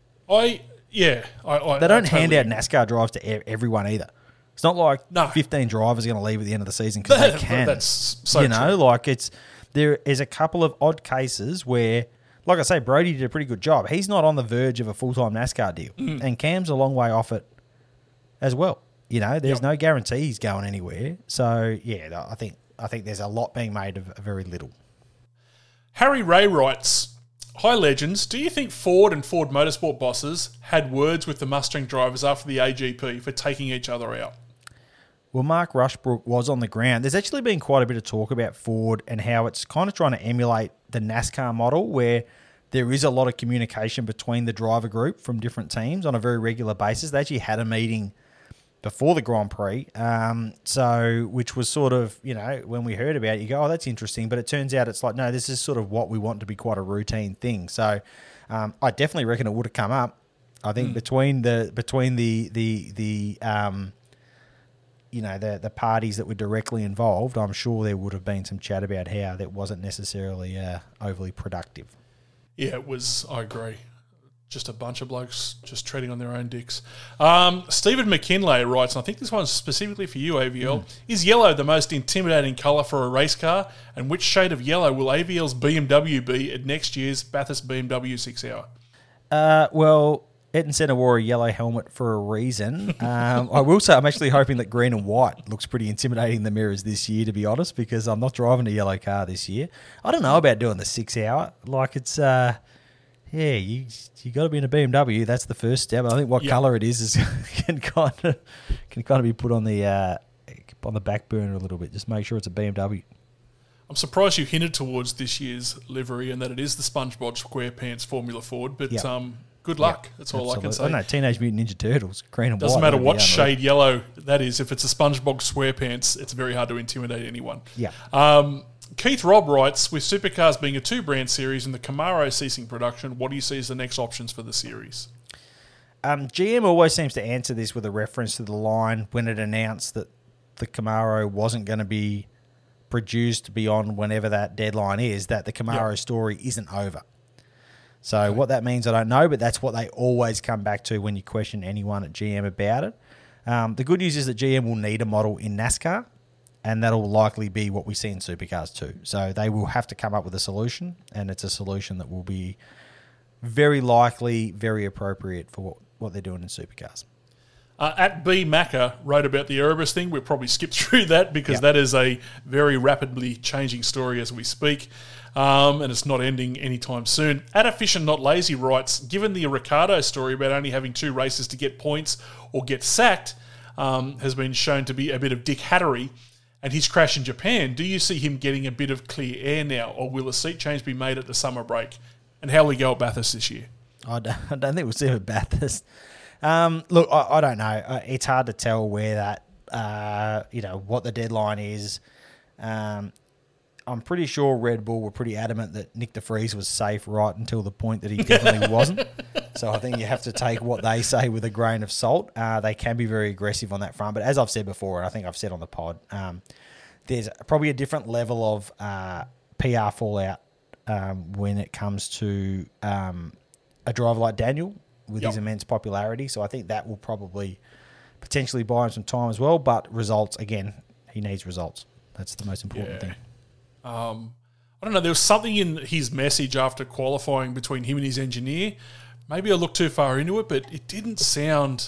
They don't hand out NASCAR drives to everyone either. It's not like 15 drivers are going to leave at the end of the season because they can. That's so true. There is a couple of odd cases where, like I say, Brody did a pretty good job. He's not on the verge of a full-time NASCAR deal, and Cam's a long way off it as well. There's no guarantee he's going anywhere. So yeah, I think there's a lot being made of very little. Harry Ray writes, "Hi legends, do you think Ford and Ford Motorsport bosses had words with the Mustang drivers after the AGP for taking each other out?" Well, Mark Rushbrook was on the ground. There's actually been quite a bit of talk about Ford and how it's kind of trying to emulate the NASCAR model where there is a lot of communication between the driver group from different teams on a very regular basis. They actually had a meeting before the Grand Prix, which was sort of, when we heard about it, you go, oh, that's interesting. But it turns out it's like, no, this is sort of what we want to be quite a routine thing. So I definitely reckon it would have come up. I think between the parties that were directly involved, I'm sure there would have been some chat about how that wasn't necessarily overly productive. Yeah, it was. I agree. Just a bunch of blokes just treading on their own dicks. Stephen McKinlay writes, and I think this one's specifically for you, AVL. Is yellow the most intimidating colour for a race car? And which shade of yellow will AVL's BMW be at next year's Bathurst BMW 6 Hour? Well, Ayrton Senna wore a yellow helmet for a reason. I will say I'm actually hoping that green and white looks pretty intimidating in the mirrors this year, to be honest, because I'm not driving a yellow car this year. I don't know about doing the 6 hour. Like it's, you got to be in a BMW. That's the first step. I think what colour it is can kind of be put on the back burner a little bit. Just make sure it's a BMW. I'm surprised you hinted towards this year's livery and that it is the SpongeBob SquarePants Formula Ford, but good luck. That's all I can say. I know, Teenage Mutant Ninja Turtles, green and white. Doesn't matter what shade yellow that is. If it's a SpongeBob SquarePants, it's very hard to intimidate anyone. Yeah. Keith Robb writes, with supercars being a two-brand series and the Camaro ceasing production, what do you see as the next options for the series? GM always seems to answer this with a reference to the line when it announced that the Camaro wasn't going to be produced beyond whenever that deadline is, that the Camaro story isn't over. So what that means, I don't know, but that's what they always come back to when you question anyone at GM about it. The good news is that GM will need a model in NASCAR, and that'll likely be what we see in supercars too. So they will have to come up with a solution, and it's a solution that will be very likely very appropriate for what they're doing in supercars. At B. Macca wrote about the Erebus thing. We'll probably skip through that because that is a very rapidly changing story as we speak, and it's not ending anytime soon. At Efficient Not Lazy writes, given the Ricciardo story about only having 2 races to get points or get sacked has been shown to be a bit of Dick Hattery, and his crash in Japan, do you see him getting a bit of clear air now, or will a seat change be made at the summer break? And how will he go at Bathurst this year? I don't think we'll see him at Bathurst. Look, I don't know. It's hard to tell where that, what the deadline is. I'm pretty sure Red Bull were pretty adamant that Nick de Vries was safe right until the point that he definitely wasn't. So I think you have to take what they say with a grain of salt. They can be very aggressive on that front. But as I've said before, and I think I've said on the pod, there's probably a different level of PR fallout when it comes to a driver like Daniel with his immense popularity. So I think that will probably potentially buy him some time as well. But results, again, he needs results. That's the most important thing. I don't know. There was something in his message after qualifying between him and his engineer. Maybe I looked too far into it, but it didn't sound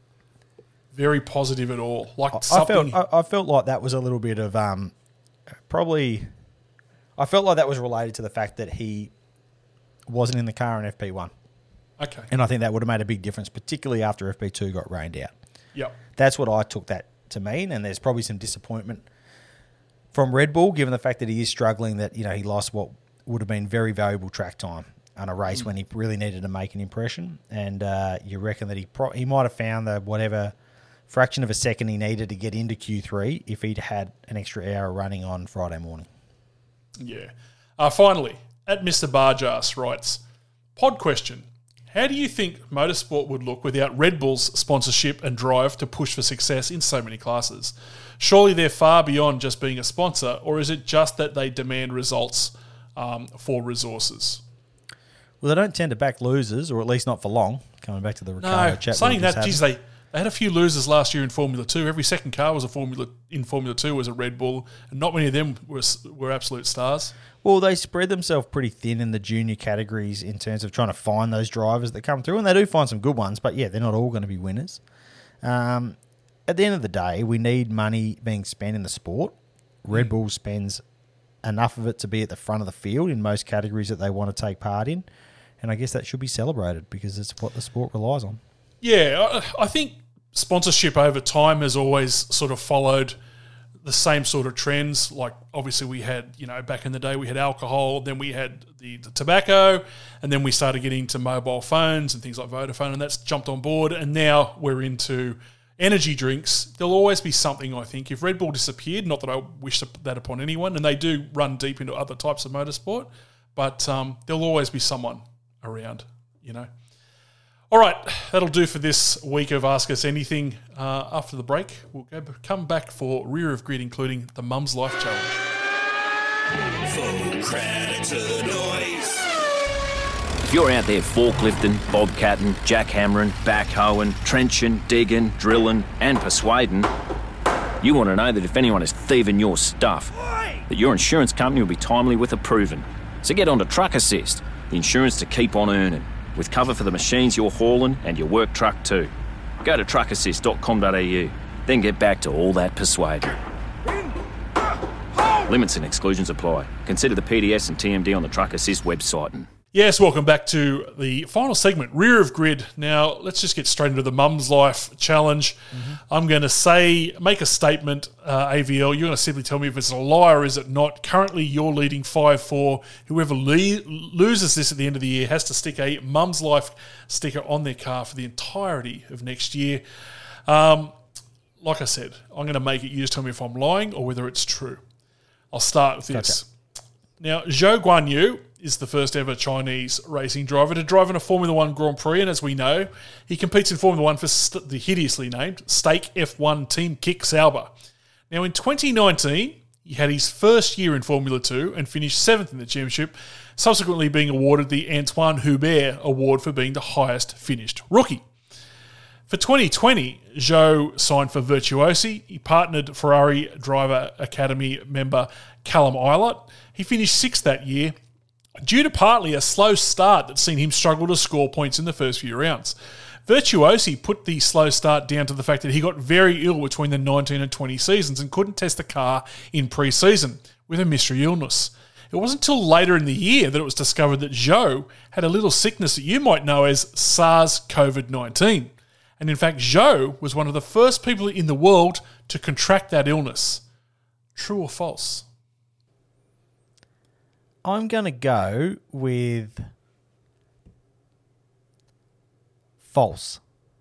very positive at all. Like something... I felt like that was a little bit of probably... I felt like that was related to the fact that he wasn't in the car in FP1. Okay. And I think that would have made a big difference, particularly after FP2 got rained out. Yep. That's what I took that to mean, and there's probably some disappointment from Red Bull, given the fact that he is struggling, that he lost what would have been very valuable track time on a race when he really needed to make an impression. And you reckon that he might have found the whatever fraction of a second he needed to get into Q3 if he'd had an extra hour running on Friday morning. Yeah. Finally, at Mr. Barjas writes, pod question. How do you think motorsport would look without Red Bull's sponsorship and drive to push for success in so many classes? Surely they're far beyond just being a sponsor, or is it just that they demand results for resources? Well, they don't tend to back losers, or at least not for long, coming back to the Ricciardo chat. Saying that, geez, they had a few losers last year in Formula 2. Every second car was Formula 2 was a Red Bull, and not many of them were absolute stars. Well, they spread themselves pretty thin in the junior categories in terms of trying to find those drivers that come through, and they do find some good ones, but yeah, they're not all going to be winners. At the end of the day, we need money being spent in the sport. Red Bull spends enough of it to be at the front of the field in most categories that they want to take part in, and I guess that should be celebrated because it's what the sport relies on. Yeah, I think sponsorship over time has always sort of followed the same sort of trends. Like, obviously we had, back in the day we had alcohol, then we had the tobacco, and then we started getting into mobile phones and things like Vodafone, and that's jumped on board, and now we're into energy drinks. There'll always be something, I think. If Red Bull disappeared, not that I wish that upon anyone, and they do run deep into other types of motorsport, but there'll always be someone around, All right, that'll do for this week of Ask Us Anything. After the break, we'll come back for Rear of Grid, including the Mum's Life Challenge. Full credit to the noise. If you're out there forklifting, bobcatting, jackhammering, backhoeing, trenching, digging, drilling, and persuading, you want to know that if anyone is thieving your stuff, that your insurance company will be timely with approving. So get on to Truck Assist, the insurance to keep on earning, with cover for the machines you're hauling and your work truck too. Go to truckassist.com.au, then get back to all that persuading. Limits and exclusions apply. Consider the PDS and TMD on the Truck Assist website. Yes, welcome back to the final segment, Rear of Grid. Now, let's just get straight into the Mum's Life Challenge. I'm going to make a statement, AVL. You're going to simply tell me if it's a lie or is it not. Currently, you're leading 5-4. Whoever loses this at the end of the year has to stick a Mum's Life sticker on their car for the entirety of next year. Like I said, I'm going to make it. You just tell me if I'm lying or whether it's true. I'll start with this. Now, Zhou Guanyu is the first ever Chinese racing driver to drive in a Formula One Grand Prix, and as we know, he competes in Formula One for the hideously named Stake F1 Team Kick Sauber. Now, in 2019, he had his first year in Formula 2 and finished 7th in the championship, subsequently being awarded the Antoine Hubert Award for being the highest finished rookie. For 2020, Zhou signed for Virtuosi. He partnered Ferrari Driver Academy member Callum Eilert. He finished 6th that year, due to partly a slow start that's seen him struggle to score points in the first few rounds. Virtuosi put the slow start down to the fact that he got very ill between the 19 and 20 seasons and couldn't test the car in pre-season with a mystery illness. It wasn't until later in the year that it was discovered that Zhou had a little sickness that you might know as SARS-CoV-19. And in fact, Zhou was one of the first people in the world to contract that illness. True or false? I'm going to go with false.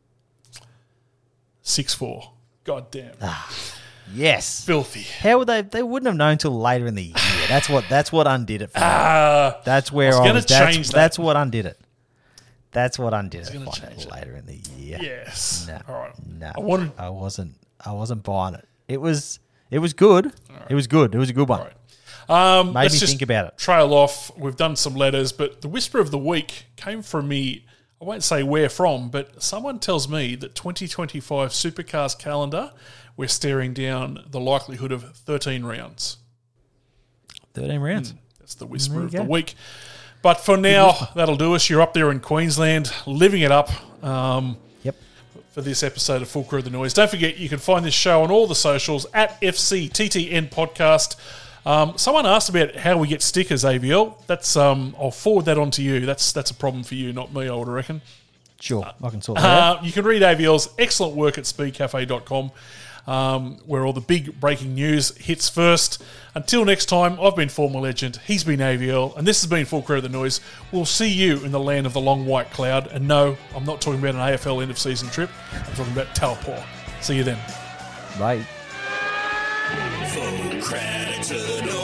6-4. God damn. Yes. Filthy. How would they wouldn't have known till later in the year. That's what undid it for me. That's where I was gonna change that. That's what undid it. That's what undid it. gonna Find change it later in the year. Yes. No. All right. No. I wasn't buying it. It was good. Right. It was good. It was a good one. All right. Made me think about it. Trail off. We've done some letters, but the whisper of the week came from me. I won't say where from, but someone tells me that 2025 Supercars calendar, we're staring down the likelihood of 13 rounds. 13 rounds. That's the whisper of the week. But for now, that'll do us. You're up there in Queensland, living it up. Yep. For this episode of Full Crew of the Noise. Don't forget, you can find this show on all the socials at FCTTN Podcast. Someone asked about how we get stickers, AVL. That's I'll forward that on to you. That's a problem for you, not me, I would reckon. Sure, I can sort that out. You can read AVL's excellent work at speedcafe.com, where all the big breaking news hits first. Until next time, I've been former legend, he's been AVL, and this has been Full Crew of the Noise. We'll see you in the land of the long white cloud. And no, I'm not talking about an AFL end-of-season trip. I'm talking about Taupo. See you then. Right. Full credit to the noise.